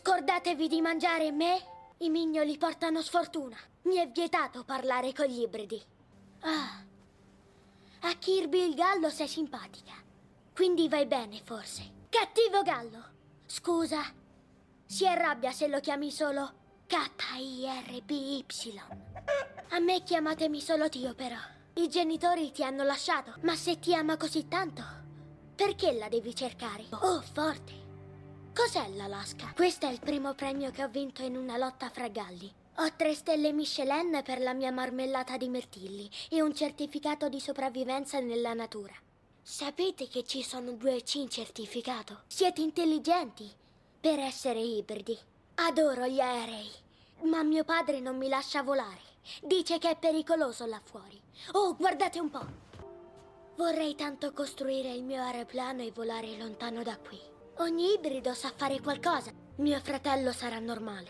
Scordatevi di mangiare me. I mignoli portano sfortuna. Mi è vietato parlare con gli ibridi. Ah. A Kirby il gallo sei simpatica. Quindi vai bene, forse. Cattivo gallo. Scusa. Si arrabbia se lo chiami solo Kirby. A me chiamatemi solo Tio, però. I genitori ti hanno lasciato. Ma se ti ama così tanto, perché la devi cercare? Oh, forte. Cos'è l'Alaska? Questo è il primo premio che ho vinto in una lotta fra galli. Ho 3 stelle Michelin per la mia marmellata di mirtilli e un certificato di sopravvivenza nella natura. Sapete che ci sono 2 C in certificato? Siete intelligenti per essere ibridi. Adoro gli aerei, ma mio padre non mi lascia volare. Dice che è pericoloso là fuori. Oh, guardate un po'. Vorrei tanto costruire il mio aeroplano e volare lontano da qui. Ogni ibrido sa fare qualcosa. Mio fratello sarà normale.